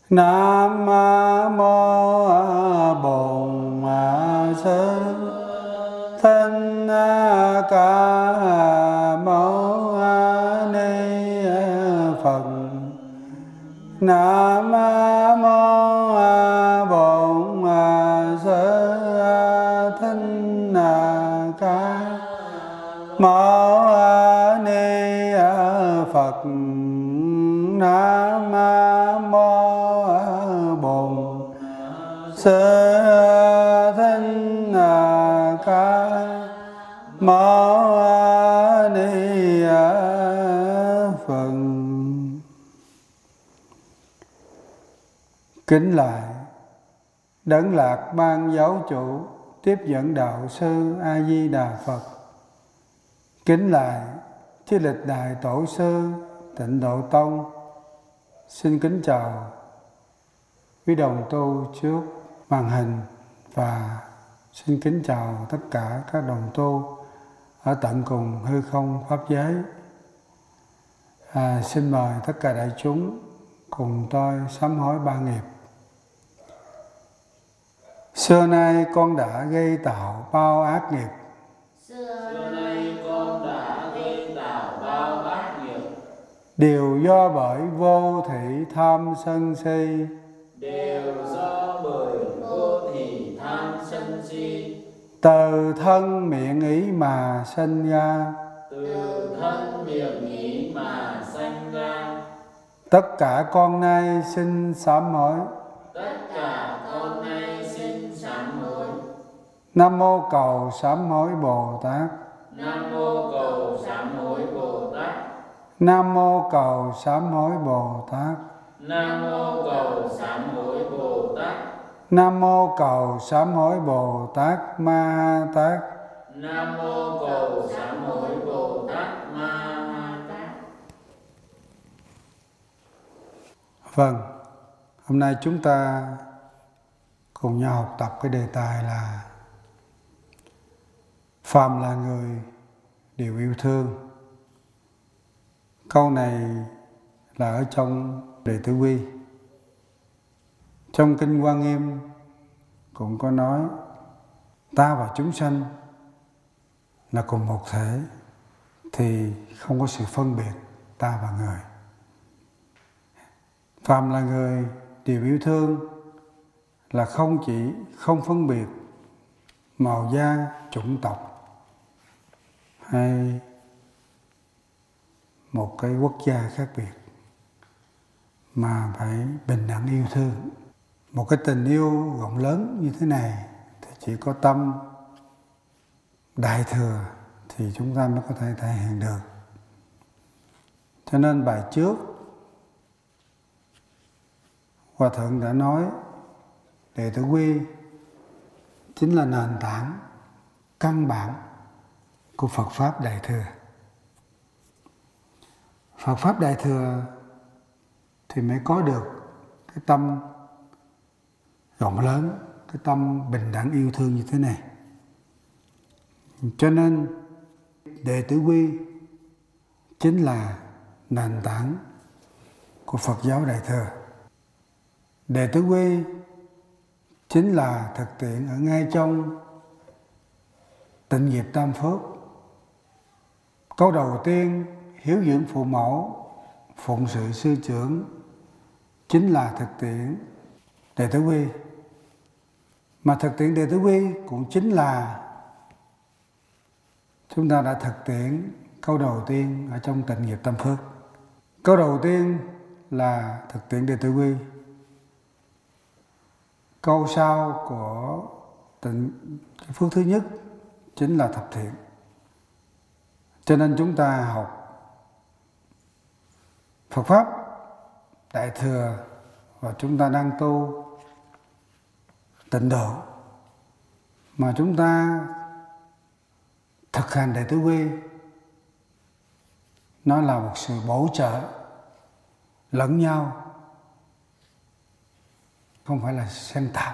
Nam mô Bổn Sư Thích Ca Mâu Ni Phật. Nam mô Bổn Sư Thích Ca Mâu Ni Phật. Nam mô Bổn Sư Thích Ca Mâu Ni Phật. Kính lại Đấng Lạc Ban Giáo Chủ Tiếp Dẫn Đạo Sư A Di Đà Phật. Kính lại chư lịch đại tổ sư Tịnh Độ Tông. Xin kính chào quý đồng tu trước màn hình và xin kính chào tất cả các đồng tu ở tận cùng hư không pháp giới. Xin mời tất cả đại chúng cùng tôi sám hối ba nghiệp. Xưa nay con đã gây tạo bao ác nghiệp. Xưa nay con đã gây tạo bao ác nghiệp. Đều do bởi vô thỉ tham sân si. Đều do bởi vô thỉ tham sân si. Từ thân miệng ý mà sinh ra. Từ thân miệng ý mà sanh ra. Tất cả con nay xin sám hối. Tất cả con nay xin sám hối. Nam mô Cầu Sám Hối Bồ Tát. Nam mô Cầu Sám Hối Bồ Tát. Nam mô Cầu Sám Hối Bồ Tát. Nam mô Cầu Sám Hối Bồ Tát. Nam mô Cầu Sám Hối Bồ Tát Ma Ha Tát. Nam mô Cầu Sám Hối Bồ Tát Ma Ha Tát. Vâng, hôm nay chúng ta cùng nhau học tập cái đề tài là phàm là người đều yêu thương. Câu này là ở trong Đệ Tử Quy. Trong Kinh Hoa Nghiêm cũng có nói ta và chúng sanh là cùng một thể, thì không có sự phân biệt ta và người. Phàm là người đều yêu thương là không phân biệt màu da, chủng tộc hay một cái quốc gia khác biệt, mà phải bình đẳng yêu thương. Một cái tình yêu rộng lớn như thế này thì chỉ có tâm đại thừa thì chúng ta mới có thể thể hiện được. Cho nên bài trước Hòa Thượng đã nói Đệ Tử Quy chính là nền tảng căn bản của Phật Pháp Đại Thừa. Phật Pháp Đại Thừa thì mới có được cái tâm rộng lớn, cái tâm bình đẳng yêu thương như thế này. Cho nên Đệ Tử Quy chính là nền tảng của Phật giáo Đại Thừa. Đệ Tử Quy chính là thực tiễn ở ngay trong tịnh nghiệp tam phước. Câu đầu tiên, hiếu dưỡng phụ mẫu, phụng sự sư trưởng, chính là thực tiễn Đệ Tử Quy. Mà thực tiễn Đệ Tử Quy cũng chính là chúng ta đã thực tiễn câu đầu tiên ở trong tịnh nghiệp tam phước. Câu đầu tiên là thực tiễn Đệ Tử Quy. Câu sau của phước thứ nhất chính là thập thiện. Cho nên chúng ta học Phật Pháp Đại Thừa và chúng ta đang tu tịnh độ, mà chúng ta thực hành Đệ Tử Quy, nó là một sự bổ trợ lẫn nhau, không phải là xen tạp.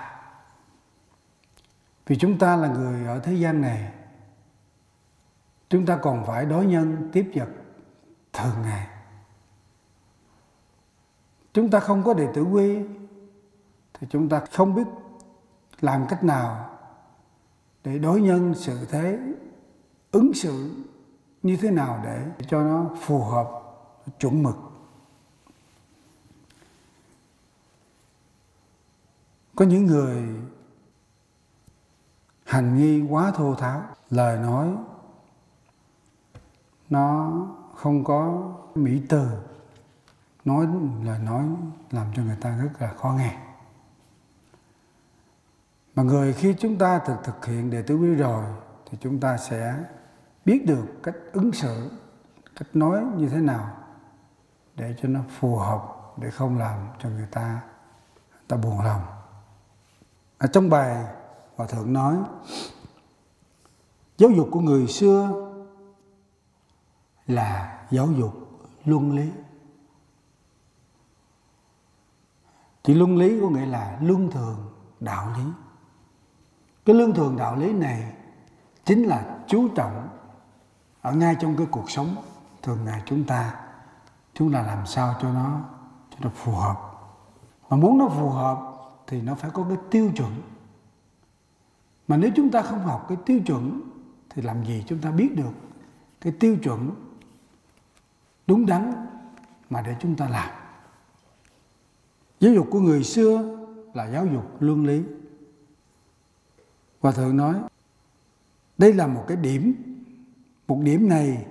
Vì chúng ta là người ở thế gian này, chúng ta còn phải đối nhân tiếp vật thường ngày. Chúng ta không có Đệ Tử Quy thì chúng ta không biết làm cách nào để đối nhân xử thế, ứng xử như thế nào để cho nó phù hợp, chuẩn mực. Có những người hành nghi quá thô tháo, lời nói nó không có mỹ từ, lời nói làm cho người ta rất là khó nghe. Mà khi chúng ta thực hiện đệ tứ quy rồi thì chúng ta sẽ biết được cách ứng xử, cách nói như thế nào để cho nó phù hợp, để không làm cho người ta buồn lòng. Ở trong bài Hòa Thượng nói giáo dục của người xưa là giáo dục luân lý. Chỉ luân lý có nghĩa là luân thường đạo lý. Cái luân thường đạo lý này chính là chú trọng ở ngay trong cái cuộc sống thường ngày chúng ta làm sao cho nó phù hợp. Mà muốn nó phù hợp thì nó phải có cái tiêu chuẩn. Mà nếu chúng ta không học cái tiêu chuẩn thì làm gì chúng ta biết được cái tiêu chuẩn đúng đắn mà để chúng ta làm. Giáo dục của người xưa là giáo dục luân lý. Hòa Thượng nói đây là một cái điểm. Một điểm này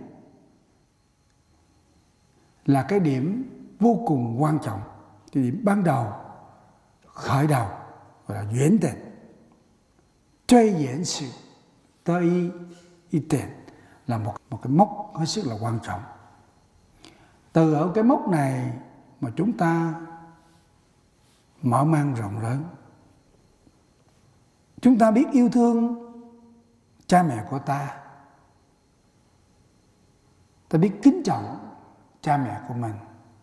là cái điểm vô cùng quan trọng. Cái điểm ban đầu, khởi đầu, gọi là duyên tịnh. Truy diễn sự tới y tịnh là một cái mốc hết sức là quan trọng. Từ ở cái mốc này mà chúng ta mở mang rộng lớn. Chúng ta biết yêu thương cha mẹ của ta. Ta biết kính trọng cha mẹ của mình.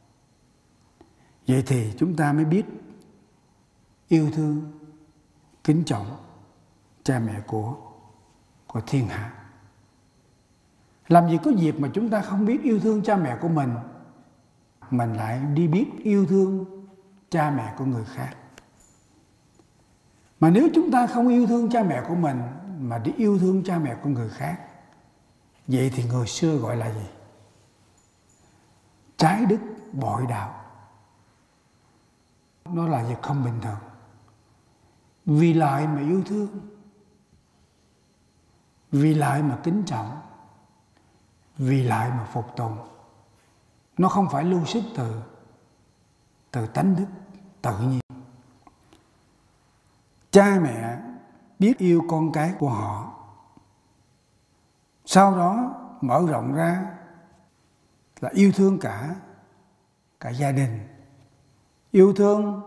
Vậy thì chúng ta mới biết yêu thương, kính trọng cha mẹ của thiên hạ. Làm gì có dịp mà chúng ta không biết yêu thương cha mẹ của mình lại đi biết yêu thương cha mẹ của người khác. Mà nếu chúng ta không yêu thương cha mẹ của mình mà đi yêu thương cha mẹ của người khác, vậy thì người xưa gọi là gì? Trái đức bội đạo. Nó là việc không bình thường. Vì lợi mà yêu thương, vì lợi mà kính trọng, vì lợi mà phục tùng. Nó không phải lưu xuất từ tánh đức tự nhiên. Cha mẹ biết yêu con cái của họ, sau đó mở rộng ra là yêu thương cả gia đình, yêu thương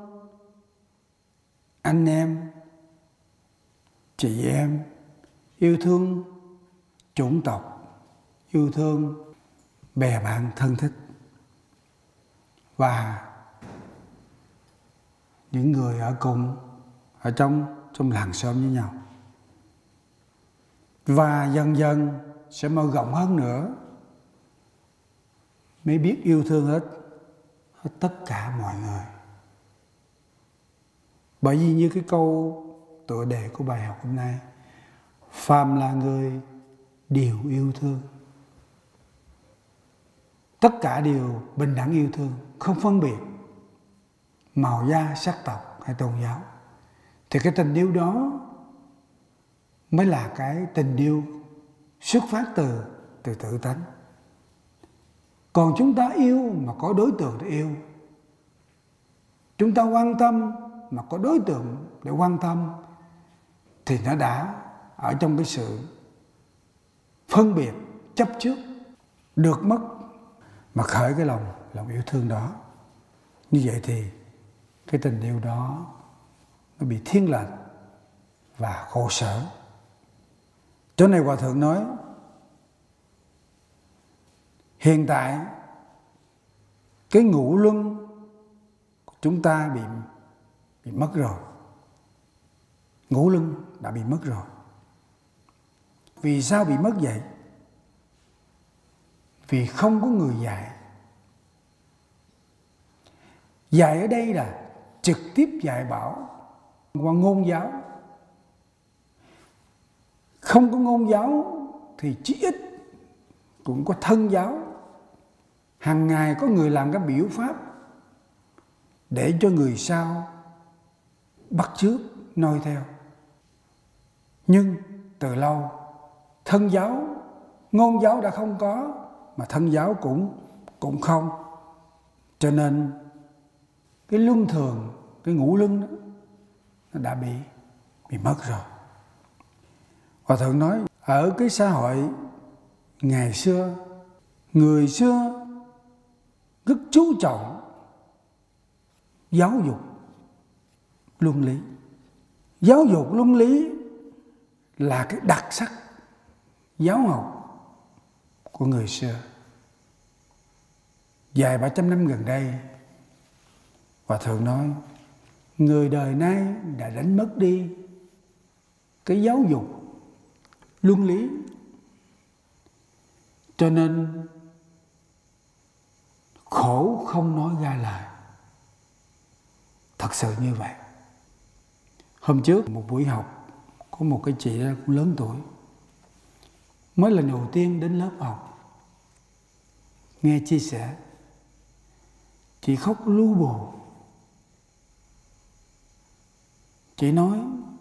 anh em, chị em, yêu thương chủng tộc, yêu thương bè bạn thân thích và những người ở trong làng xóm với nhau. Và dần dần sẽ mở rộng hơn nữa, mới biết yêu thương hết tất cả mọi người. Bởi vì như cái câu tựa đề của bài học hôm nay, phàm là người đều yêu thương. Tất cả đều bình đẳng yêu thương, không phân biệt màu da, sắc tộc hay tôn giáo. Thì cái tình yêu đó mới là cái tình yêu xuất phát từ tự tánh. Còn chúng ta yêu mà có đối tượng để yêu, chúng ta quan tâm mà có đối tượng để quan tâm, thì nó đã ở trong cái sự phân biệt, chấp trước, được mất mà khởi cái lòng yêu thương đó. Như vậy thì cái tình yêu đó nó bị thiên lệch và khổ sở. Chỗ này Hòa Thượng nói hiện tại cái ngũ luân của chúng ta bị mất rồi. Ngũ luân đã bị mất rồi. Vì sao bị mất vậy? Vì không có người dạy. Dạy ở đây là trực tiếp dạy bảo qua ngôn giáo. Không có ngôn giáo thì chí ít cũng có thân giáo. Hàng ngày có người làm cái biểu pháp để cho người sau bắt chước noi theo. Nhưng từ lâu thân giáo, ngôn giáo đã không có, mà thân giáo cũng không. Cho nên cái luân thường, cái ngũ luân đó, nó đã bị mất rồi. Hòa thượng nói ở cái xã hội ngày xưa, người xưa rất chú trọng giáo dục luân lý. Giáo dục luân lý là cái đặc sắc giáo học của người xưa. Vài 300 năm gần đây, Hòa thượng nói người đời nay đã đánh mất đi cái giáo dục luân lý. Cho nên khổ không nói ra lời. Thật sự như vậy. Hôm trước một buổi học, có một cái chị cũng lớn tuổi, mới lần đầu tiên đến lớp học. Nghe chia sẻ, chị khóc lu bù. Chị nói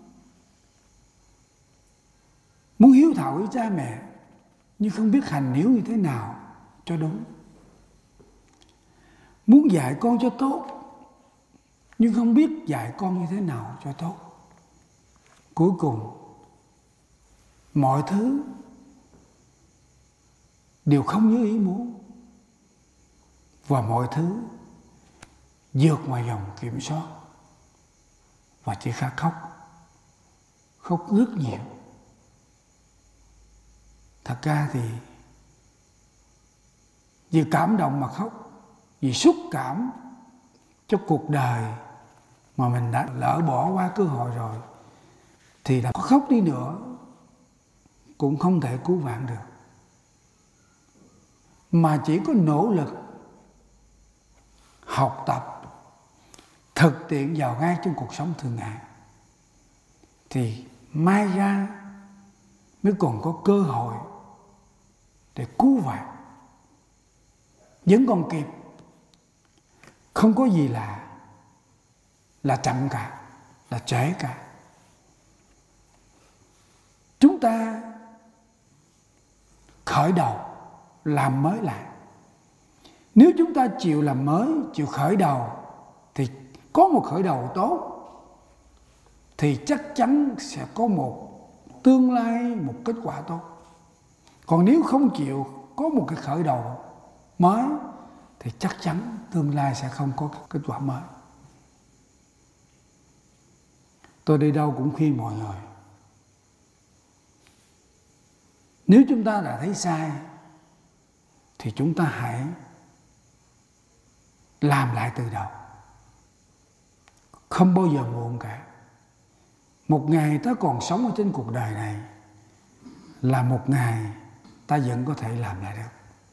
muốn hiếu thảo với cha mẹ, nhưng không biết hành hiếu như thế nào cho đúng. Muốn dạy con cho tốt, nhưng không biết dạy con như thế nào cho tốt. Cuối cùng mọi thứ đều không như ý muốn, và mọi thứ vượt ngoài vòng kiểm soát, và chỉ khá khóc rất nhiều. Thật ra thì vì cảm động mà khóc, vì xúc cảm cho cuộc đời mà mình đã lỡ bỏ qua cơ hội rồi, thì đã có khóc đi nữa cũng không thể cứu vãn được. Mà chỉ có nỗ lực học tập, thực tiễn vào ngay trong cuộc sống thường ngày, thì mai ra mới còn có cơ hội để cứu vãn. Vẫn còn kịp. Không có gì là chậm cả, là trễ cả. Chúng ta khởi đầu làm mới lại. Nếu chúng ta chịu làm mới, chịu khởi đầu, thì có một khởi đầu tốt, thì chắc chắn sẽ có một tương lai, một kết quả tốt. Còn nếu không chịu có một cái khởi đầu mới, thì chắc chắn tương lai sẽ không có kết quả mới. Tôi đi đâu cũng khuyên mọi người, nếu chúng ta đã thấy sai, thì chúng ta hãy làm lại từ đầu. Không bao giờ muộn cả. Một ngày ta còn sống ở trên cuộc đời này là một ngày ta vẫn có thể làm lại được.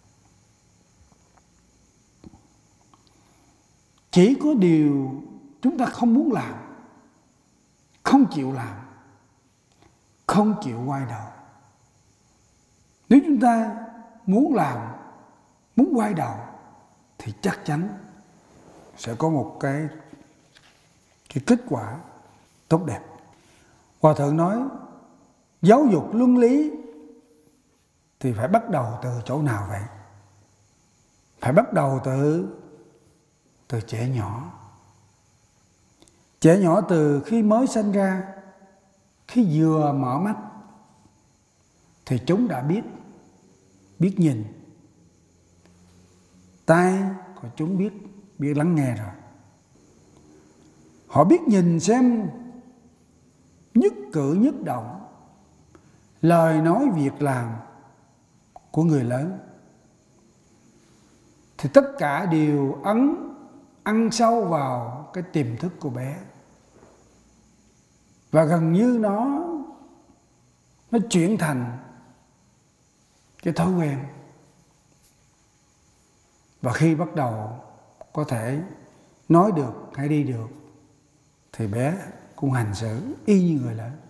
Chỉ có điều chúng ta không muốn làm, không chịu làm, không chịu quay đầu. Nếu chúng ta muốn làm, muốn quay đầu, thì chắc chắn sẽ có một cái kết quả tốt đẹp. Hòa thượng nói giáo dục luân lý thì phải bắt đầu từ chỗ nào vậy? Phải bắt đầu từ trẻ nhỏ. Trẻ nhỏ từ khi mới sinh ra, khi vừa mở mắt, thì chúng đã biết nhìn. Tai của chúng biết lắng nghe rồi. Họ biết nhìn xem nhất cử nhất động, lời nói việc làm của người lớn, thì tất cả đều ăn sâu vào cái tiềm thức của bé. Và gần như nó chuyển thành cái thói quen. Và khi bắt đầu có thể nói được hay đi được, thì bé cũng hành xử y như người lớn.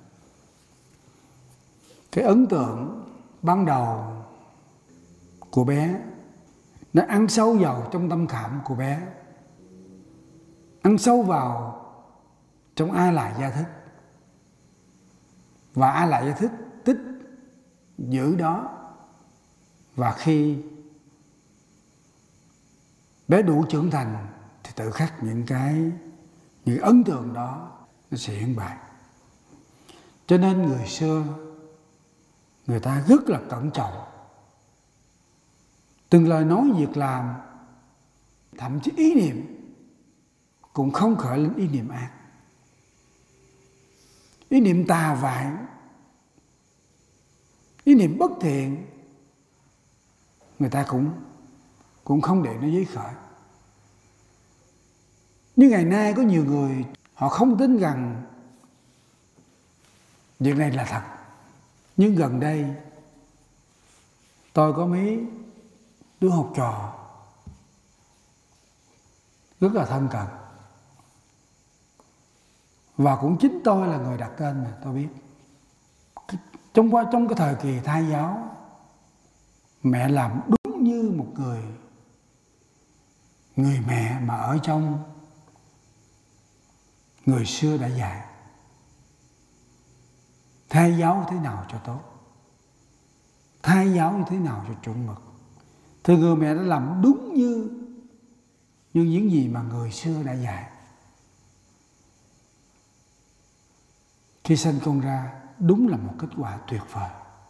Cái ấn tượng ban đầu của bé nó ăn sâu vào trong tâm khảm của bé, ăn sâu vào trong A Lại Gia Thức, và A Lại Gia Thức tích giữ đó. Và khi bé đủ trưởng thành thì tự khắc những ấn tượng đó nó sẽ hiện bày. Cho nên người xưa người ta rất là cẩn trọng, từng lời nói việc làm, thậm chí ý niệm cũng không khởi lên ý niệm ác, ý niệm tà vại, ý niệm bất thiện, người ta cũng không để nó dấy khởi. Như ngày nay có nhiều người họ không tin rằng việc này là thật. Nhưng gần đây tôi có mấy đứa học trò rất là thân cận, và cũng chính tôi là người đặt tên mà tôi biết. Trong cái thời kỳ thai giáo, mẹ làm đúng như một người mẹ mà ở trong người xưa đã dạy. Thai giáo thế nào cho tốt, thai giáo như thế nào cho chuẩn mực, thì người mẹ đã làm đúng như những gì mà người xưa đã dạy. Khi sinh con ra đúng là một kết quả tuyệt vời.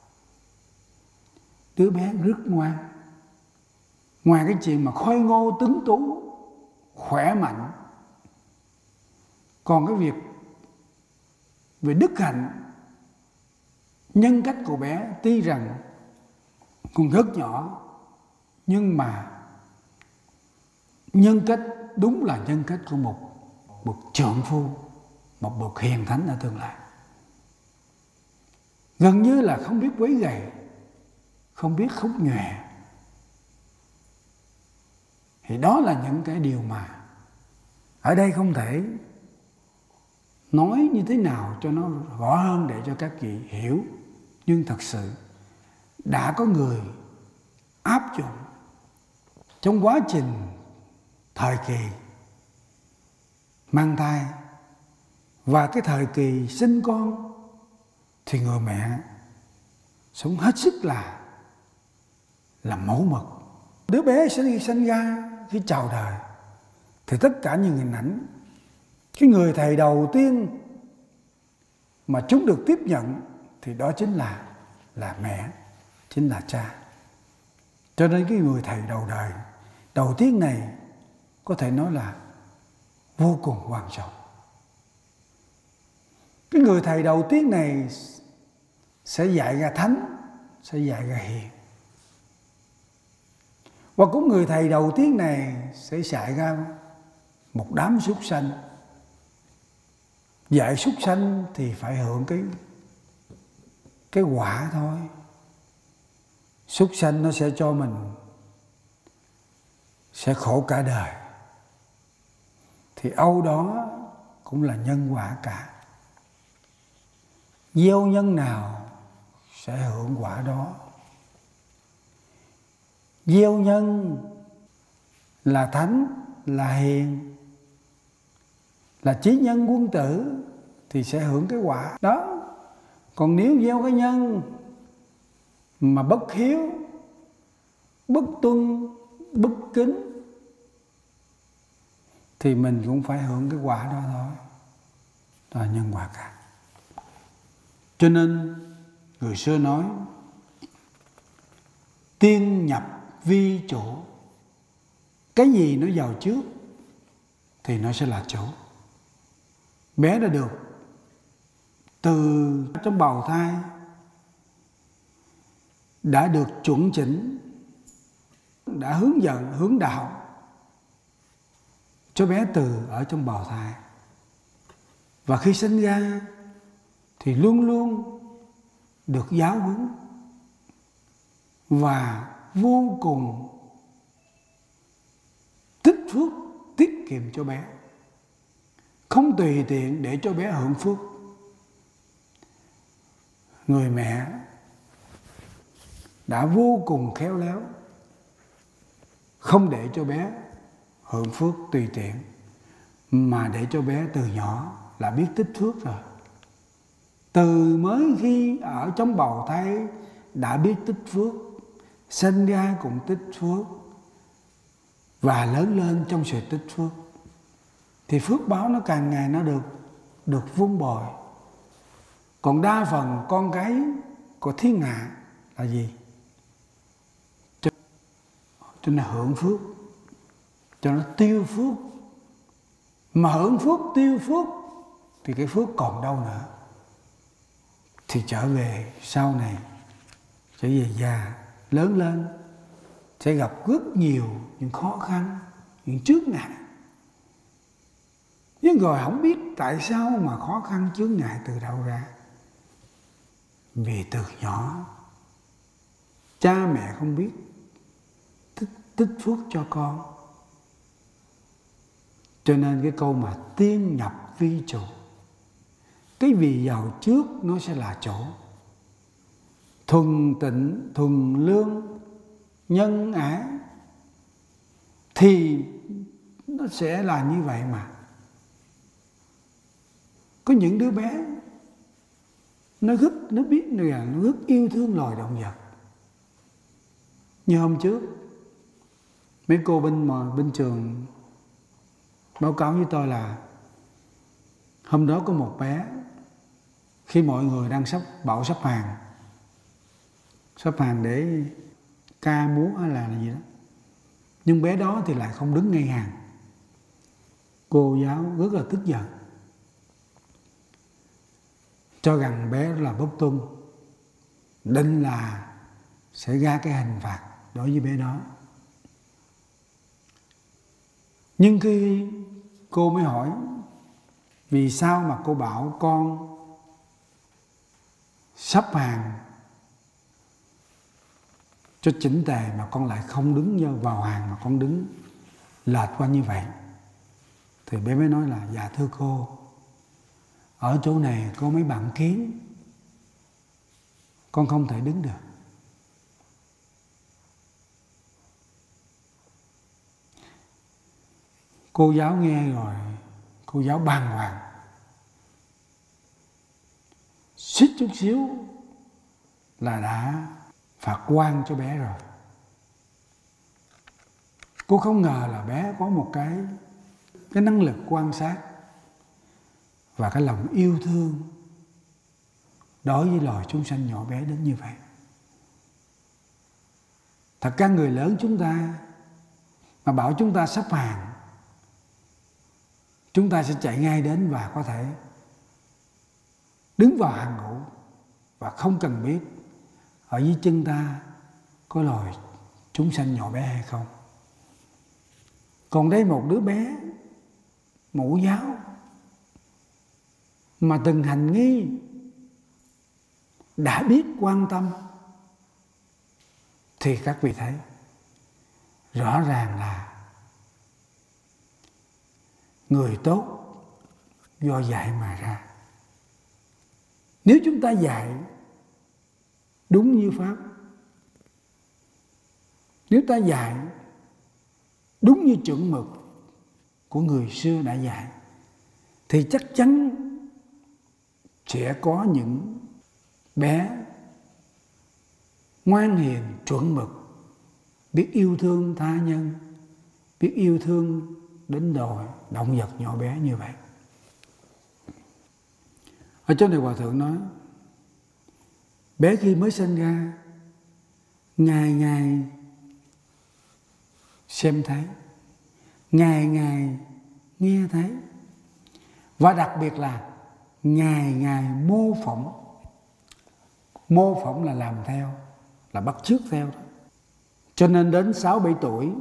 Đứa bé rất ngoan. Ngoài cái chuyện mà khôi ngô tuấn tú, khỏe mạnh, còn cái việc về đức hạnh, nhân cách của bé tuy rằng còn rất nhỏ, nhưng mà nhân cách đúng là nhân cách của một bậc trượng phu, một bậc hiền thánh ở tương lai. Gần như là không biết quấy rầy, không biết khúc nhòe. Thì đó là những cái điều mà ở đây không thể nói như thế nào cho nó rõ hơn để cho các vị hiểu. Nhưng thật sự đã có người áp dụng trong quá trình thời kỳ mang thai và cái thời kỳ sinh con, thì người mẹ sống hết sức là mẫu mực. Đứa bé sẽ sinh ra khi chào đời thì tất cả những hình ảnh, cái người thầy đầu tiên mà chúng được tiếp nhận thì đó chính là mẹ, chính là cha. Cho nên cái người thầy đầu đời đầu tiên này có thể nói là vô cùng quan trọng. Cái người thầy đầu tiên này sẽ dạy ra thánh, sẽ dạy ra hiền. Và cũng người thầy đầu tiên này sẽ dạy ra một đám súc sanh. Dạy súc sanh thì phải hưởng cái quả thôi. Súc sanh nó sẽ cho mình sẽ khổ cả đời, thì âu đó cũng là nhân quả cả. Gieo nhân nào sẽ hưởng quả đó. Gieo nhân là thánh, là hiền, là chí nhân quân tử thì sẽ hưởng cái quả đó. Còn nếu gieo cái nhân mà bất hiếu, bất tuân, bất kính thì mình cũng phải hưởng cái quả đó thôi. Đó là nhân quả cả. Cho nên người xưa nói tiên nhập vi chủ. Cái gì nó vào trước thì nó sẽ là chủ. Bé đã được từ trong bào thai, đã được chuẩn chỉnh, đã hướng dẫn, hướng đạo cho bé từ ở trong bào thai. Và khi sinh ra thì luôn luôn được giáo huấn và vô cùng tích phước tiết kiệm cho bé. không tùy tiện để cho bé hưởng phước. Người mẹ đã vô cùng khéo léo, không để cho bé hưởng phước tùy tiện, mà để cho bé từ nhỏ là biết tích phước rồi. Từ mới khi ở trong bào thai đã biết tích phước, sinh ra cũng tích phước, và lớn lên trong sự tích phước, thì phước báo nó càng ngày nó được vun bồi. Còn đa phần con cái của thiên hạ là gì? Cho nó hưởng phước, cho nó tiêu phước. Mà hưởng phước, tiêu phước thì cái phước còn đâu nữa. Thì trở về sau này, trở về già, lớn lên, sẽ gặp rất nhiều những khó khăn, những chướng ngại. Nhưng rồi không biết tại sao mà khó khăn chướng ngại từ đâu ra. Vì từ nhỏ cha mẹ không biết tích phước cho con, cho nên cái câu mà tiên nhập vi chủ, cái vì giàu trước nó sẽ là chỗ. Thuần tịnh, thuần lương, nhân ái thì nó sẽ là như vậy mà. Có những đứa bé nó biết là nó rất yêu thương loài động vật. Như hôm trước mấy cô bên trường báo cáo với tôi là hôm đó có một bé, khi mọi người đang sắp hàng để ca múa hay là gì đó, nhưng bé đó thì lại không đứng ngay hàng. Cô giáo rất là tức giận, cho rằng bé là bất tuân, định là sẽ ra cái hình phạt đối với bé đó. Nhưng khi cô mới hỏi vì sao mà cô bảo con sắp hàng cho chỉnh tề mà con lại không đứng vào hàng mà con đứng lệch qua như vậy, thì bé mới nói là dạ thưa cô, ở chỗ này có mấy bạn kiến, con không thể đứng được. Cô giáo nghe rồi, cô giáo bàng hoàng, suýt chút xíu là đã phạt oan cho bé rồi. Cô không ngờ là bé có một cái năng lực quan sát và cái lòng yêu thương đối với loài chúng sanh nhỏ bé đến như vậy. Thật ra người lớn chúng ta mà bảo chúng ta sắp hàng, chúng ta sẽ chạy ngay đến và có thể đứng vào hàng ngũ và không cần biết ở dưới chân ta có loài chúng sanh nhỏ bé hay không. Còn đây một đứa bé mẫu giáo mà từng hành nghi, đã biết quan tâm, thì các vị thấy rõ ràng là người tốt do dạy mà ra. Nếu chúng ta dạy đúng như Pháp, nếu ta dạy đúng như chuẩn mực của người xưa đã dạy, thì chắc chắn sẽ có những bé ngoan hiền, chuẩn mực, biết yêu thương tha nhân, biết yêu thương đến loài động vật nhỏ bé như vậy. Ở chỗ này Hòa Thượng nói, bé khi mới sinh ra, ngày ngày xem thấy, ngày ngày nghe thấy, và đặc biệt là ngày ngày mô phỏng. Mô phỏng là làm theo, là bắt chước theo đó. Cho nên đến 6-7 tuổi,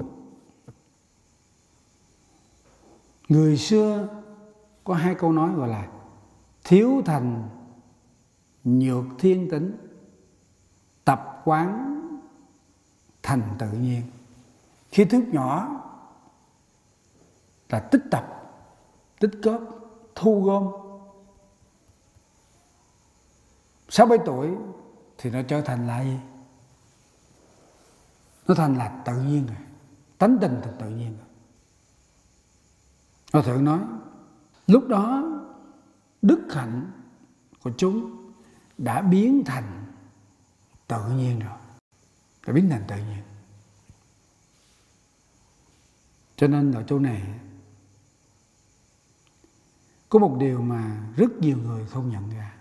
người xưa có 2 câu nói gọi là thiếu thành nhược thiên tính, tập quán thành tự nhiên. Khi thức nhỏ là tích tập, tích cóp, thu gom. 6-7 tuổi thì nó trở thành là gì? Nó thành là tự nhiên rồi, tánh tình thì tự nhiên rồi. Hòa thượng nói lúc đó đức hạnh của chúng đã biến thành tự nhiên rồi, đã biến thành tự nhiên. Cho nên ở chỗ này có một điều mà rất nhiều người không nhận ra.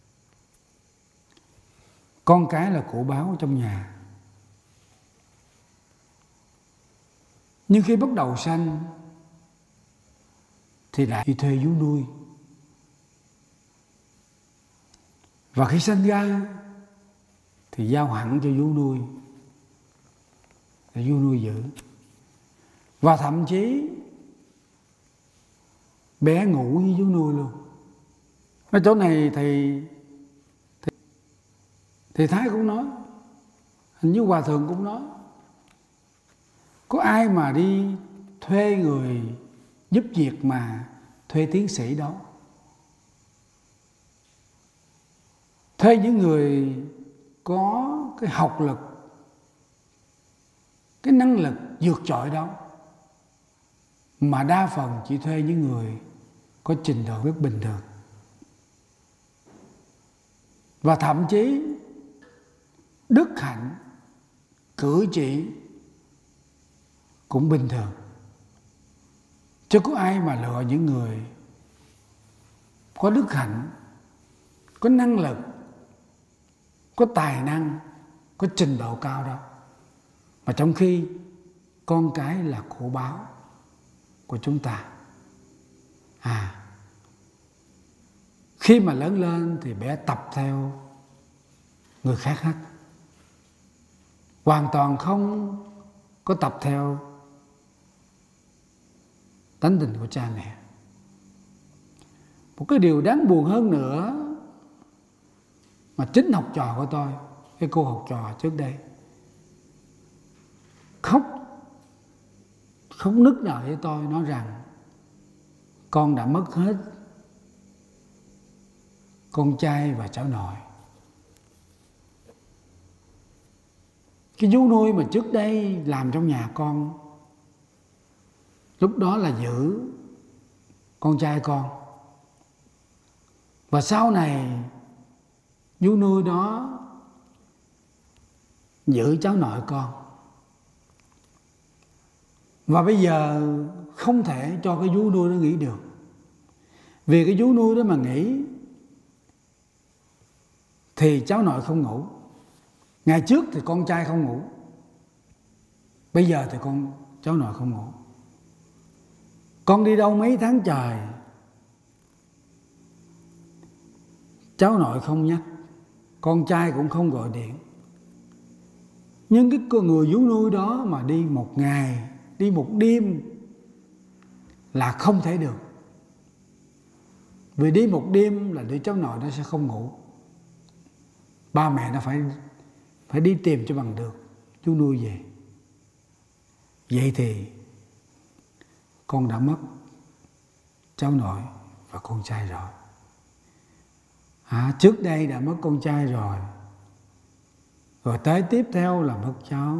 Con cái là của báo trong nhà, nhưng khi bắt đầu sanh thì lại đi thuê vú nuôi. Và khi sanh ra thì giao hẳn cho vú nuôi, để vú nuôi giữ. Và thậm chí bé ngủ với vú nuôi luôn. Ở chỗ này thì Thái cũng nói, hình như Hòa Thượng cũng nói, có ai mà đi thuê người giúp việc mà thuê tiến sĩ đó, thuê những người có cái học lực, cái năng lực vượt trội đó, mà đa phần chỉ thuê những người có trình độ rất bình thường. Và thậm chí đức hạnh, cử chỉ cũng bình thường. Chứ có ai mà lựa những người có đức hạnh, có năng lực, có tài năng, có trình độ cao đâu. Mà trong khi con cái là của báo của chúng ta. Khi mà lớn lên thì bé tập theo người khác hết, hoàn toàn không có tập theo tánh tình của cha mẹ. Một cái điều đáng buồn hơn nữa mà chính học trò của tôi, cái cô học trò trước đây, khóc nức nở với tôi, nói rằng con đã mất hết con trai và cháu nội. Cái vú nuôi mà trước đây làm trong nhà con, lúc đó là giữ con trai con. Và sau này vú nuôi đó giữ cháu nội con. Và bây giờ không thể cho cái vú nuôi nó nghỉ được. Vì cái vú nuôi đó mà nghỉ thì cháu nội không ngủ. Ngày trước thì con trai không ngủ, bây giờ thì cháu nội không ngủ. Con đi đâu mấy tháng trời, cháu nội không nhắc, con trai cũng không gọi điện. Nhưng cái người vú nuôi đó mà đi một ngày, đi một đêm là không thể được. Vì đi một đêm là đứa cháu nội nó sẽ không ngủ. Ba mẹ nó phải đi tìm cho bằng được chú nuôi về. Vậy thì con đã mất cháu nội và con trai rồi. Trước đây đã mất con trai rồi, rồi tới tiếp theo là mất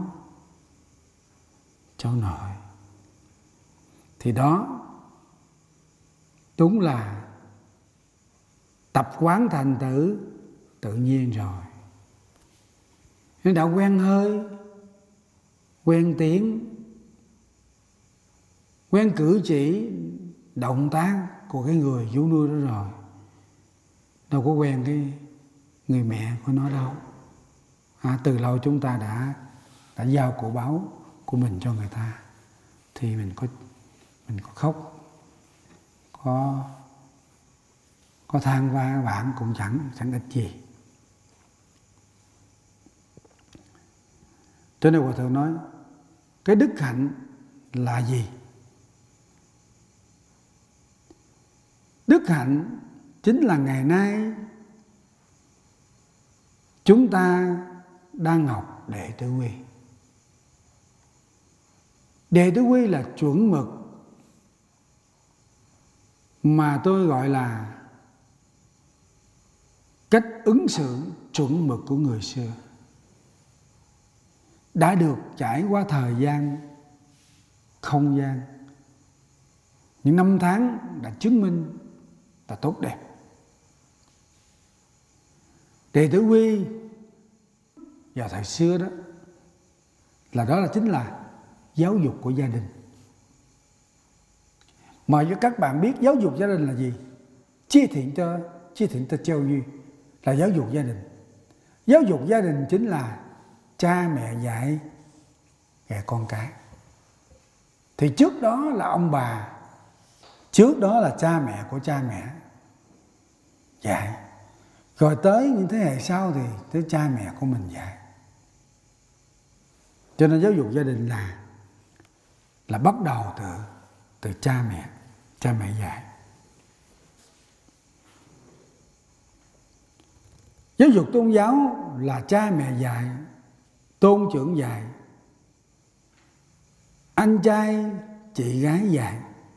cháu nội. Thì đó đúng là tập quán thành tự nhiên rồi. Nó đã quen hơi, quen tiếng, quen cử chỉ, động tác của cái người vú nuôi đó rồi. Đâu có quen cái người mẹ của nó đâu. Từ lâu chúng ta đã giao của báo của mình cho người ta, thì mình có khóc, có than va vãn cũng chẳng ích gì. Cho nên Hòa Thượng nói cái đức hạnh là gì? Đức hạnh chính là ngày nay chúng ta đang học Đệ Tử Quy. Đệ Tử Quy là chuẩn mực mà tôi gọi là cách ứng xử chuẩn mực của người xưa, đã được trải qua thời gian, không gian, những năm tháng đã chứng minh là tốt đẹp. Đệ tử quy vào thời xưa đó chính là giáo dục của gia đình. Mà cho các bạn biết giáo dục gia đình là gì? Chia thiện ta trao duy là giáo dục gia đình. Giáo dục gia đình chính là cha mẹ dạy con cái. Thì trước đó là ông bà, trước đó là cha mẹ của cha mẹ dạy, rồi tới những thế hệ sau thì tới cha mẹ của mình dạy. Cho nên giáo dục gia đình là bắt đầu từ cha mẹ dạy. Giáo dục tôn giáo là cha mẹ dạy, tôn trưởng dạy, anh trai chị gái dạy.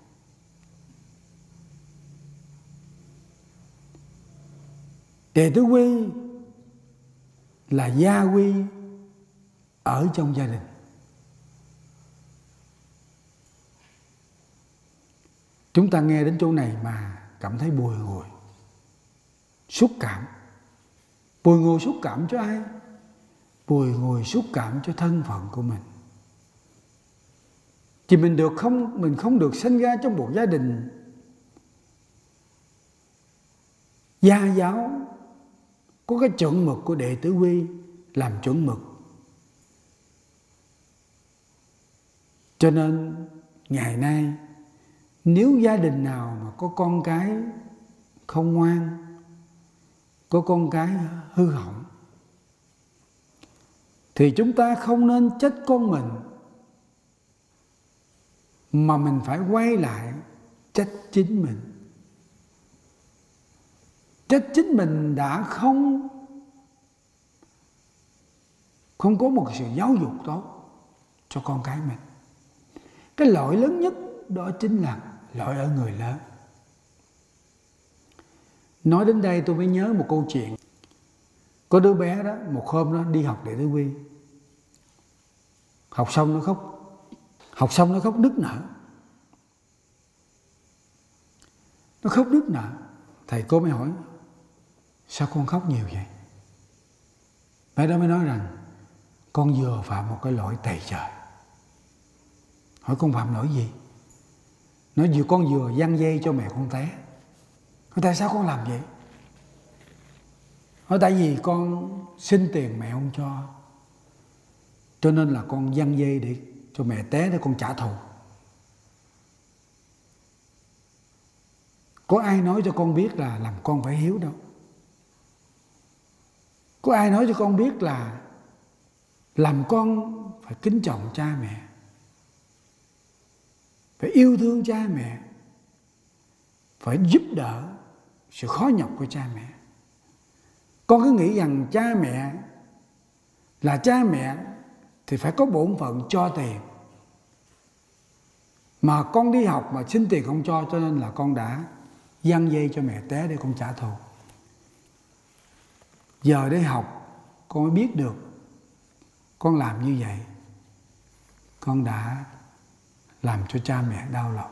Đệ tử quy là gia quy ở trong gia đình. Chúng ta nghe đến chỗ này mà cảm thấy bùi ngùi, xúc cảm. Bùi ngùi xúc cảm cho ai? Bùi ngùi xúc cảm cho thân phận của mình. Thì mình không được sinh ra trong một gia đình gia giáo có cái chuẩn mực của đệ tử quy làm chuẩn mực. Cho nên ngày nay nếu gia đình nào mà có con cái không ngoan, có con cái hư hỏng, thì chúng ta không nên trách con mình, mà mình phải quay lại trách chính mình. Trách chính mình đã không có một sự giáo dục tốt cho con cái mình. Cái lỗi lớn nhất đó chính là lỗi ở người lớn. Nói đến đây tôi mới nhớ một câu chuyện. Có đứa bé đó, một hôm đó đi học đệ tử quy. Học xong nó khóc nức nở. Nó khóc nức nở. Thầy cô mới hỏi: sao con khóc nhiều vậy? Bé đó mới nói rằng con vừa phạm một cái lỗi tày trời. Hỏi con phạm lỗi gì? Nói con vừa giăng dây cho mẹ con té. Hỏi tại sao con làm vậy? Hỏi tại vì con xin tiền mẹ không cho nên là con giăng dây để cho mẹ té để con trả thù. Có ai nói cho con biết là làm con phải hiếu đâu. Có ai nói cho con biết là làm con phải kính trọng cha mẹ, phải yêu thương cha mẹ, phải giúp đỡ sự khó nhọc của cha mẹ. Con cứ nghĩ rằng cha mẹ là cha mẹ thì phải có bổn phận cho tiền. Mà con đi học mà xin tiền không cho nên là con đã giăng dây cho mẹ té để con trả thù. Giờ đi học con mới biết được con làm như vậy, con đã làm cho cha mẹ đau lòng.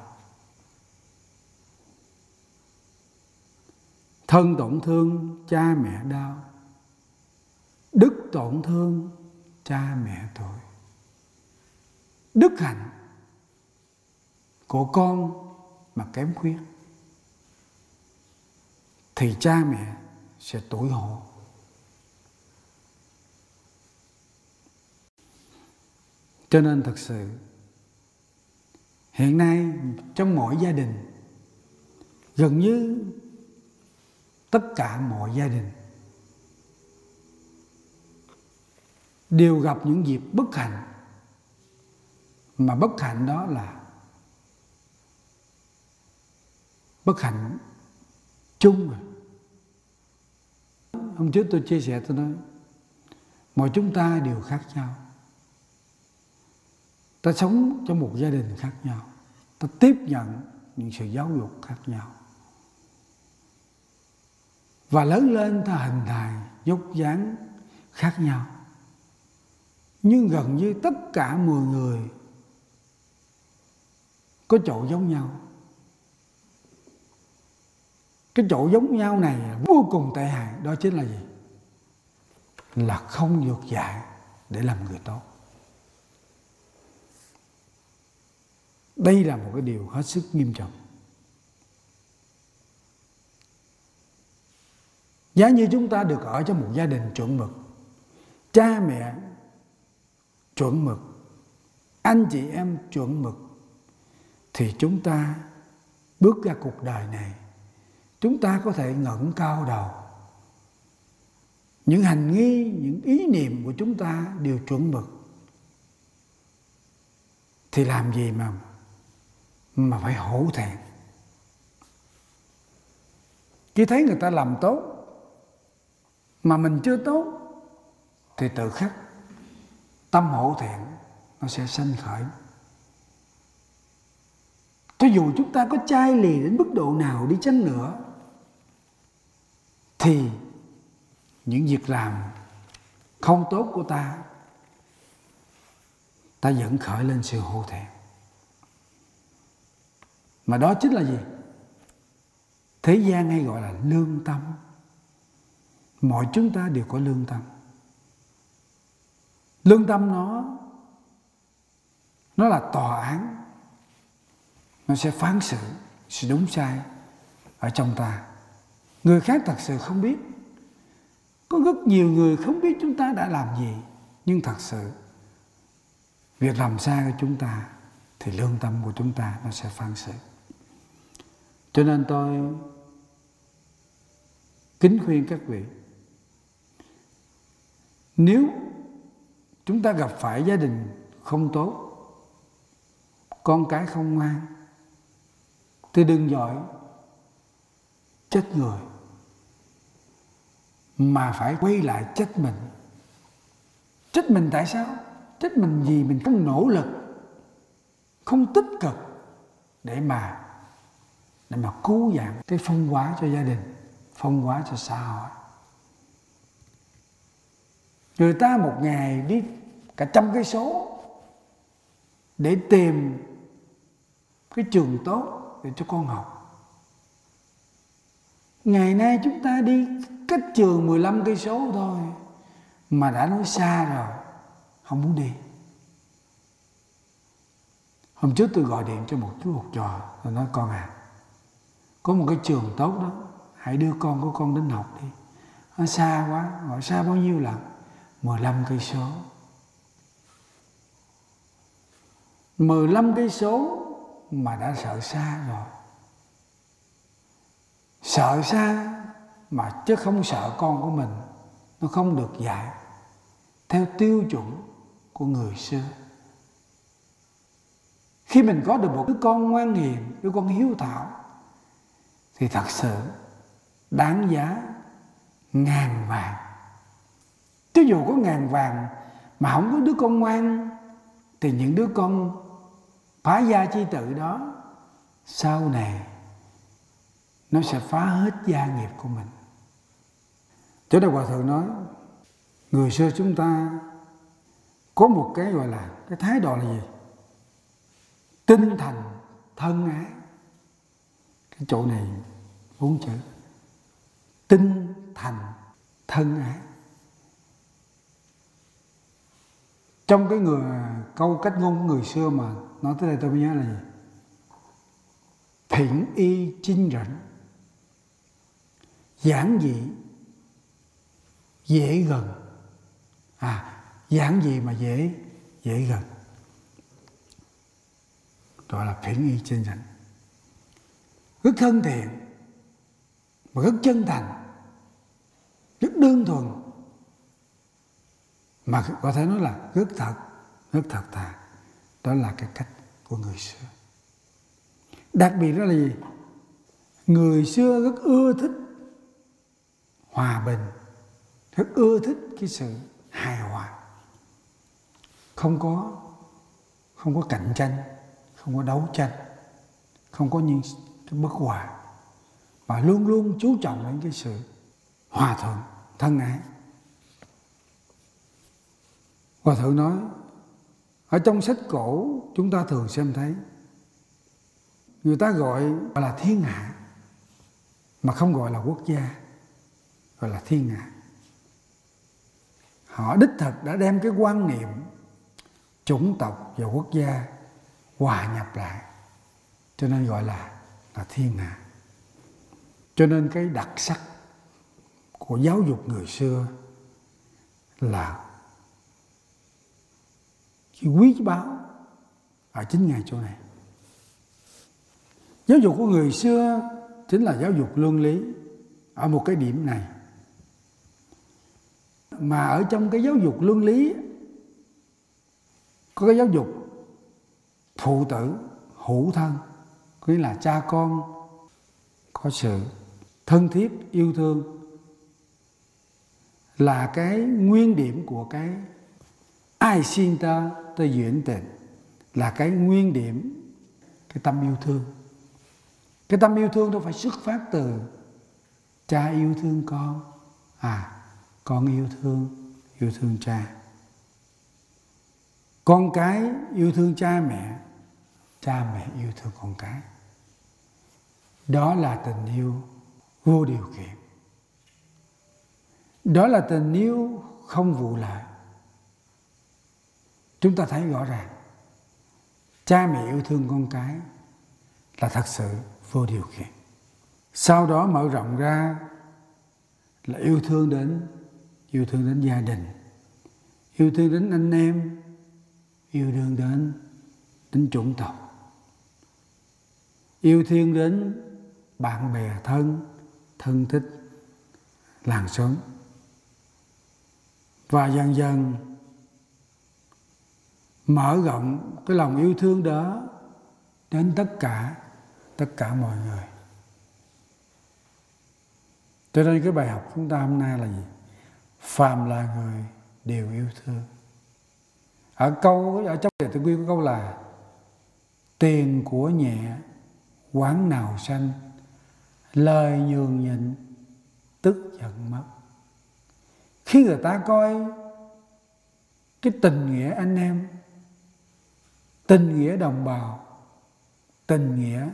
Thân tổn thương cha mẹ đau, đức tổn thương cha mẹ tội. Đức hạnh của con mà kém khuyết thì cha mẹ sẽ tủi hổ. Cho nên thật sự hiện nay trong mỗi gia đình, gần như tất cả mọi gia đình đều gặp những dịp bất hạnh, mà bất hạnh đó là bất hạnh chung rồi. Hôm trước tôi chia sẻ, tôi nói mọi chúng ta đều khác nhau. Ta sống trong một gia đình khác nhau, ta tiếp nhận những sự giáo dục khác nhau. và lớn lên ta hình hài dốc dáng khác nhau. Nhưng gần như tất cả 10 người có chỗ giống nhau. Cái chỗ giống nhau này vô cùng tệ hại. Đó chính là gì? Là không được dạy để làm người tốt. Đây là một cái điều hết sức nghiêm trọng. Giá như chúng ta được ở trong một gia đình chuẩn mực, cha mẹ chuẩn mực, anh chị em chuẩn mực, thì chúng ta bước ra cuộc đời này, chúng ta có thể ngẩng cao đầu. Những hành nghi, những ý niệm của chúng ta đều chuẩn mực. Thì làm gì mà phải hổ thẹn. Khi thấy người ta làm tốt mà mình chưa tốt thì tự khắc tâm hổ thẹn nó sẽ sanh khởi. Cho dù chúng ta có chai lì đến mức độ nào đi chăng nữa thì những việc làm không tốt của ta vẫn khởi lên sự hổ thẹn. Mà đó chính là gì? Thế gian hay gọi là lương tâm. Mọi chúng ta đều có lương tâm. Lương tâm nó là tòa án. Nó sẽ phán xử sự đúng sai ở trong ta. Người khác thật sự không biết. Có rất nhiều người không biết chúng ta đã làm gì. Nhưng thật sự việc làm sai của chúng ta thì lương tâm của chúng ta nó sẽ phán xử. Cho nên tôi kính khuyên các vị, nếu chúng ta gặp phải gia đình không tốt, con cái không ngoan, thì đừng giỏi trách người, mà phải quay lại trách mình. Trách mình tại sao? Trách mình vì mình không nỗ lực, không tích cực để mà cứu vãn cái phong hóa cho gia đình, phong hóa cho xã hội. Người ta một ngày đi cả 100 cây số để tìm cái trường tốt để cho con học. Ngày nay chúng ta đi cách trường 15 cây số thôi mà đã nói xa rồi, không muốn đi. Hôm trước tôi gọi điện cho một chú học trò, tôi nói con à, có một cái trường tốt đó, hãy đưa con của con đến học đi. Nó xa quá, gọi xa bao nhiêu lần? 15 cây số. 15 cây số mà đã sợ xa rồi. Sợ xa mà chứ không sợ con của mình nó không được dạy theo tiêu chuẩn của người xưa. Khi mình có được một đứa con ngoan hiền, đứa con hiếu thảo thì thật sự đáng giá ngàn vàng. Chứ dù có ngàn vàng mà không có đứa con ngoan thì những đứa con phá gia chi tự đó sau này nó sẽ phá hết gia nghiệp của mình. Chỗ đó Hòa Thượng nói, người xưa chúng ta có một cái gọi là cái thái độ là gì? Tinh thành thân ái. Cái chỗ này 4 chữ. Tinh thành thân ái. Trong cái câu cách ngôn của người xưa mà nói tới đây tôi mới nhớ là gì? Thiện y chinh rảnh, giản dị dễ gần. Giản dị mà dễ gần, gọi là thiện y chinh rảnh. Rất thân thiện mà rất chân thành, rất đơn thuần, mà có thể nói là rất thật thà. Đó là cái cách của người xưa. Đặc biệt đó là gì? Người xưa rất ưa thích hòa bình, rất ưa thích cái sự hài hòa, không có cạnh tranh, không có đấu tranh, không có những cái bất hòa, mà luôn luôn chú trọng đến cái sự hòa thuận, thân ái. Hòa thượng nói, ở trong sách cổ chúng ta thường xem thấy, người ta gọi là thiên hạ, mà không gọi là quốc gia, gọi là thiên hạ. Họ đích thực đã đem cái quan niệm chủng tộc và quốc gia hòa nhập lại, cho nên gọi là thiên hạ. Cho nên cái đặc sắc của giáo dục người xưa là cái quý báu ở chính ngay chỗ này. Giáo dục của người xưa chính là giáo dục luân lý ở một cái điểm này. Mà ở trong cái giáo dục luân lý có cái giáo dục phụ tử, hữu thân, có nghĩa là cha con có sự thân thiết, yêu thương, là cái nguyên điểm của cái ai xin ta duyên tình, là cái nguyên điểm, cái tâm yêu thương. Cái tâm yêu thương đó phải xuất phát từ cha yêu thương con, con yêu thương cha. Con cái yêu thương cha mẹ yêu thương con cái. Đó là tình yêu vô điều kiện. Đó là tình yêu không vụ lợi. Chúng ta thấy rõ ràng, cha mẹ yêu thương con cái là thật sự vô điều kiện. Sau đó mở rộng ra là yêu thương đến gia đình, yêu thương đến anh em, yêu thương đến chủng tộc, yêu thương đến bạn bè thân thích, làng xóm. Và dần dần mở rộng cái lòng yêu thương đó đến tất cả mọi người. Cho nên cái bài học chúng ta hôm nay là gì? Phàm là người đều yêu thương. Ở trong Đề Tử Quy có câu là tiền của nhẹ quán nào sanh, lời nhường nhịn tức giận mất. Khi người ta coi cái tình nghĩa anh em, tình nghĩa đồng bào, tình nghĩa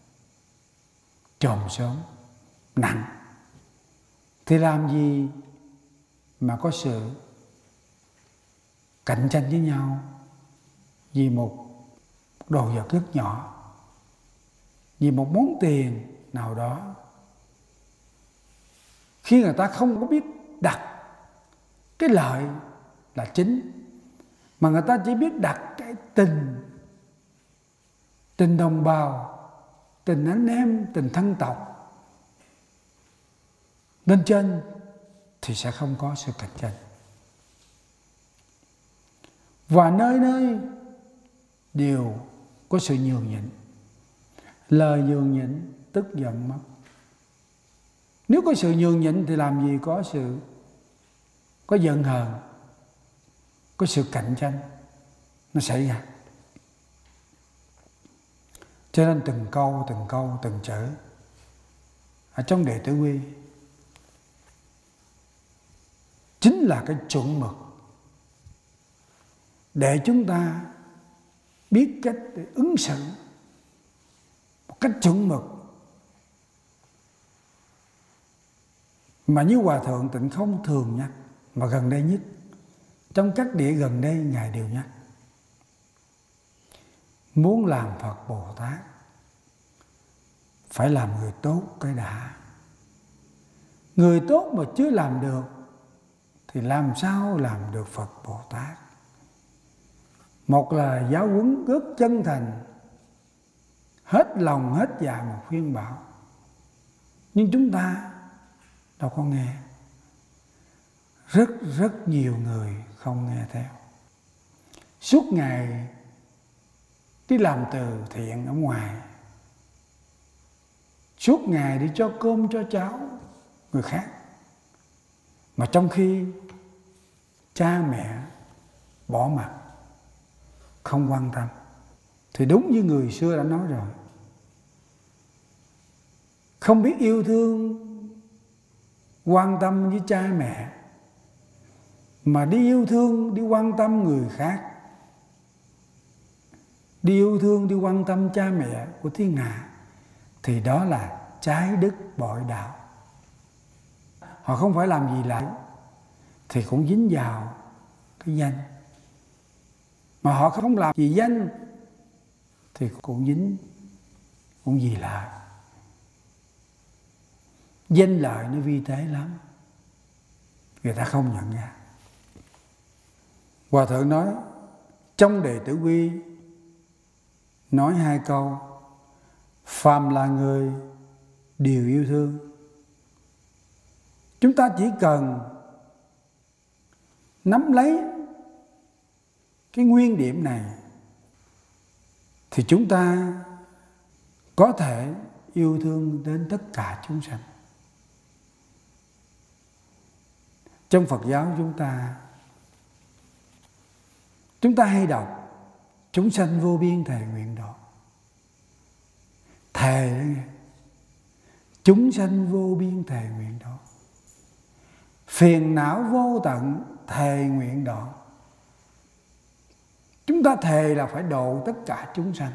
chòm xóm nặng, thì làm gì mà có sự cạnh tranh với nhau vì một đồ vật rất nhỏ, vì một món tiền nào đó. Khi người ta không có biết đặt cái lợi là chính, mà người ta chỉ biết đặt cái tình đồng bào, tình anh em, tình thân tộc lên trên, thì sẽ không có sự cạnh tranh. Và nơi nơi đều có sự nhường nhịn. Lời nhường nhịn tức giận mất. Nếu có sự nhường nhịn thì làm gì có giận hờn, có sự cạnh tranh nó xảy ra. Cho nên từng câu, từng chữ ở trong Đệ Tử Quy chính là cái chuẩn mực để chúng ta biết cách để ứng xử một cách chuẩn mực. Mà như Hòa Thượng Tịnh không thường nhắc, mà gần đây nhất, trong các địa gần đây Ngài đều nhắc. Muốn làm Phật Bồ Tát phải làm người tốt cái đã. Người tốt mà chưa làm được thì làm sao làm được Phật Bồ Tát? Một là giáo huấn rất chân thành, hết lòng hết dạ mà khuyên bảo, nhưng chúng ta đâu có nghe. Rất nhiều người không nghe theo. Suốt ngày đi làm từ thiện ở ngoài, suốt ngày đi cho cơm cho cháo người khác, mà trong khi cha mẹ bỏ mặc, không quan tâm, thì đúng như người xưa đã nói rồi, không biết yêu thương quan tâm với cha mẹ, mà đi yêu thương, đi quan tâm người khác, đi yêu thương, đi quan tâm cha mẹ của thiên hạ, thì đó là trái đức bội đạo. Họ không phải làm gì lại thì cũng dính vào cái danh, mà họ không làm gì danh thì cũng dính, cũng gì lại. Danh lợi nó vi tế lắm, người ta không nhận ra. Hòa thượng nói trong Đệ Tử Quy nói 2 câu: phàm là người đều yêu thương. Chúng ta chỉ cần nắm lấy cái nguyên điểm này thì chúng ta có thể yêu thương đến tất cả chúng sanh. Trong Phật giáo chúng ta hay đọc chúng sanh vô biên thề nguyện độ. Thề đó nghe, chúng sanh vô biên thề nguyện độ, phiền não vô tận thề nguyện độ. Chúng ta thề là phải độ tất cả chúng sanh.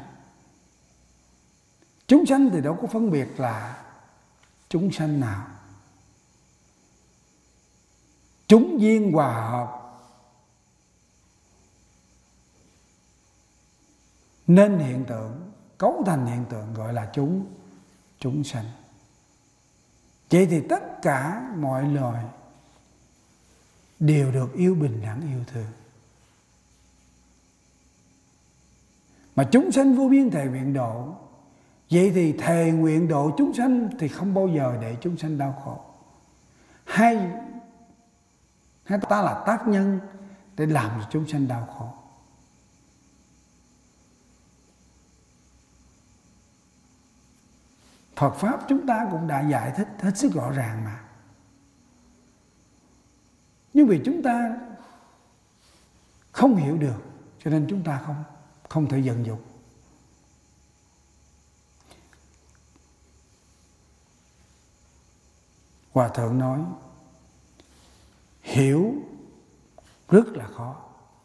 Chúng sanh thì đâu có phân biệt là chúng sanh nào. Chúng duyên hòa hợp nên hiện tượng, cấu thành hiện tượng gọi là chúng sanh. Vậy thì tất cả mọi loài đều được yêu bình đẳng yêu thương. Mà chúng sanh vô biên thề nguyện độ, vậy thì thề nguyện độ chúng sanh thì không bao giờ để chúng sanh đau khổ. Hay ta là tác nhân để làm cho chúng sanh đau khổ. Phật Pháp chúng ta cũng đã giải thích hết sức rõ ràng mà. Nhưng vì chúng ta không hiểu được, cho nên chúng ta không thể vận dụng. Hòa thượng nói hiểu rất là khó,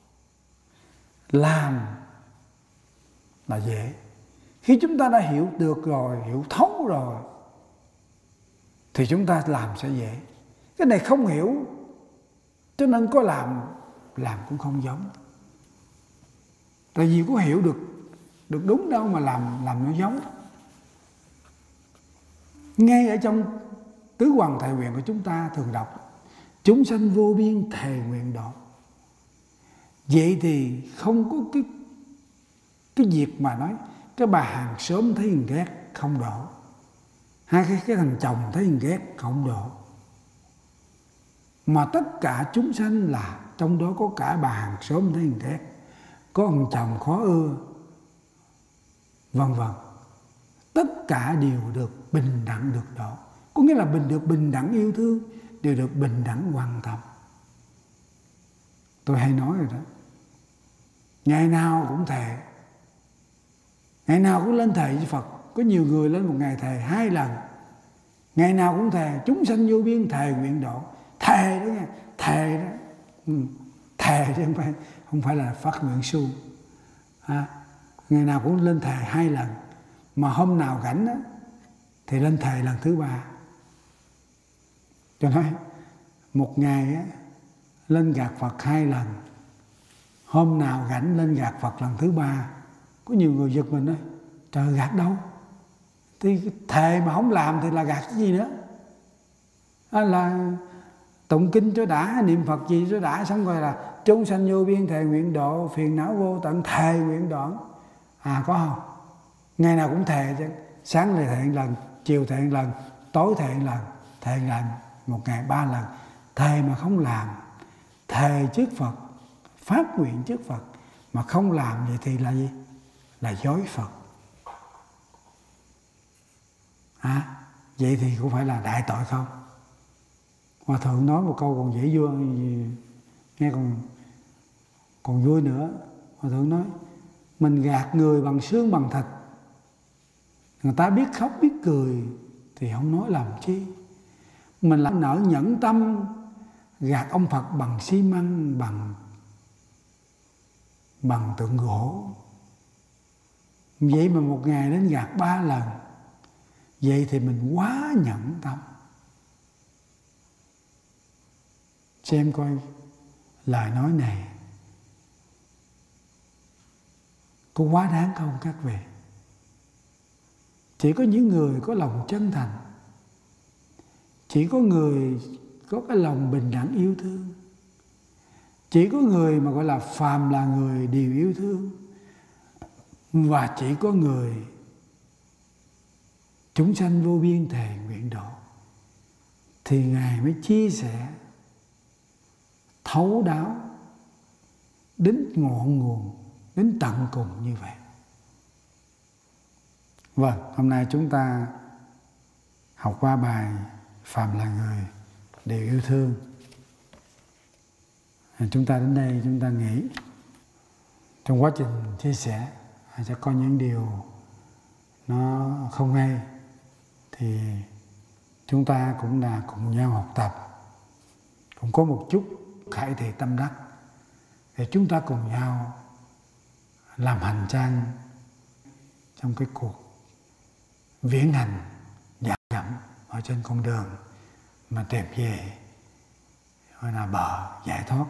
làm là dễ. Khi chúng ta đã hiểu được rồi, hiểu thấu rồi, thì chúng ta làm sẽ dễ. Cái này không hiểu, cho nên có làm cũng không giống. Tại vì có hiểu được đúng đâu mà làm nó giống. Ngay ở trong Tứ Hoằng Thệ Nguyện của chúng ta thường đọc chúng sanh vô biên thề nguyện độ. Vậy thì không có cái việc mà nói cái bà hàng xóm thấy người ghét không độ, hay cái thằng chồng thấy người ghét không độ, mà tất cả chúng sanh là trong đó có cả bà hàng xóm thấy người ghét, có ông chồng khó ưa, vân vân. Tất cả đều được bình đẳng được độ, có nghĩa là được bình đẳng yêu thương, đều được bình đẳng quan tâm. Tôi hay nói rồi đó, ngày nào cũng thề, ngày nào cũng lên thề với Phật. Có nhiều người lên một ngày thề 2 lần, ngày nào cũng thề chúng sanh vô biên thề nguyện độ. Thề đó nghe, thề đó, thề chứ không phải là phát nguyện xu. Ngày nào cũng lên thề 2 lần, mà hôm nào rảnh á thì lên thề lần thứ 3. Cho nên một ngày á lên gạt Phật 2 lần, hôm nào rảnh lên gạt Phật lần thứ 3. Có nhiều người giật mình nói trời, gạt đâu? Thì thề mà không làm thì là gạt cái gì nữa? Là tụng kinh cho đã, niệm Phật gì cho đã, xong rồi là chúng sanh vô biên thề nguyện độ, phiền não vô tận thề nguyện đoạn. Có không? Ngày nào cũng thề chứ. Sáng thì thề 1 lần, chiều thề 1 lần, tối thề 1 lần, thề 1 lần, một ngày 3 lần. Thề mà không làm, thề trước Phật, phát nguyện trước Phật mà không làm, vậy thì là gì? Là dối Phật. Vậy thì cũng phải là đại tội không? Hòa thượng nói một câu còn dễ vui, nghe còn vui nữa. Hòa thượng nói mình gạt người bằng xương bằng thịt, người ta biết khóc biết cười thì không nói làm chi. Mình lại nỡ nhẫn tâm gạt ông Phật bằng xi măng, bằng tượng gỗ. Vậy mà một ngày đến gạt 3 lần. Vậy thì mình quá nhẫn tâm. Xem coi lời nói này có quá đáng không các vị? Chỉ có những người có lòng chân thành, chỉ có người có cái lòng bình đẳng yêu thương, chỉ có người mà gọi là phàm là người đều yêu thương, và chỉ có người chúng sanh vô biên thề nguyện độ, thì Ngài mới chia sẻ thấu đáo đến ngọn nguồn, đến tận cùng như vậy. Vâng, hôm nay chúng ta học qua bài phàm là người đều yêu thương. Chúng ta đến đây chúng ta nghĩ trong quá trình chia sẻ sẽ có những điều nó không hay, thì chúng ta cũng là cùng nhau học tập, cũng có một chút khải thị tâm đắc để chúng ta cùng nhau làm hành trang trong cái cuộc viễn hành dạt dẫm ở trên con đường mà tìm về gọi là bờ giải thoát.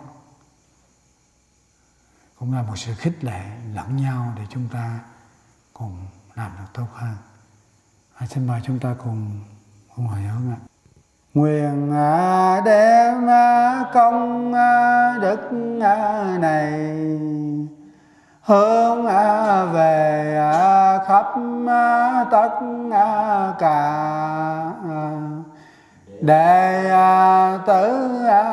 Cũng là một sự khích lệ lẫn nhau để chúng ta cùng làm được tốt hơn. Xin mời chúng ta cùng hồi hướng ạ. Nguyện đem công đức này hướng về khắp tất cả đệ tử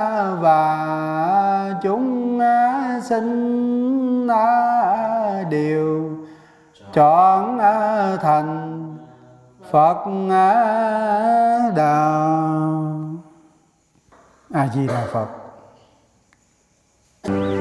và chúng sinh đều chọn thành Phật đạo. A Di Đà Phật.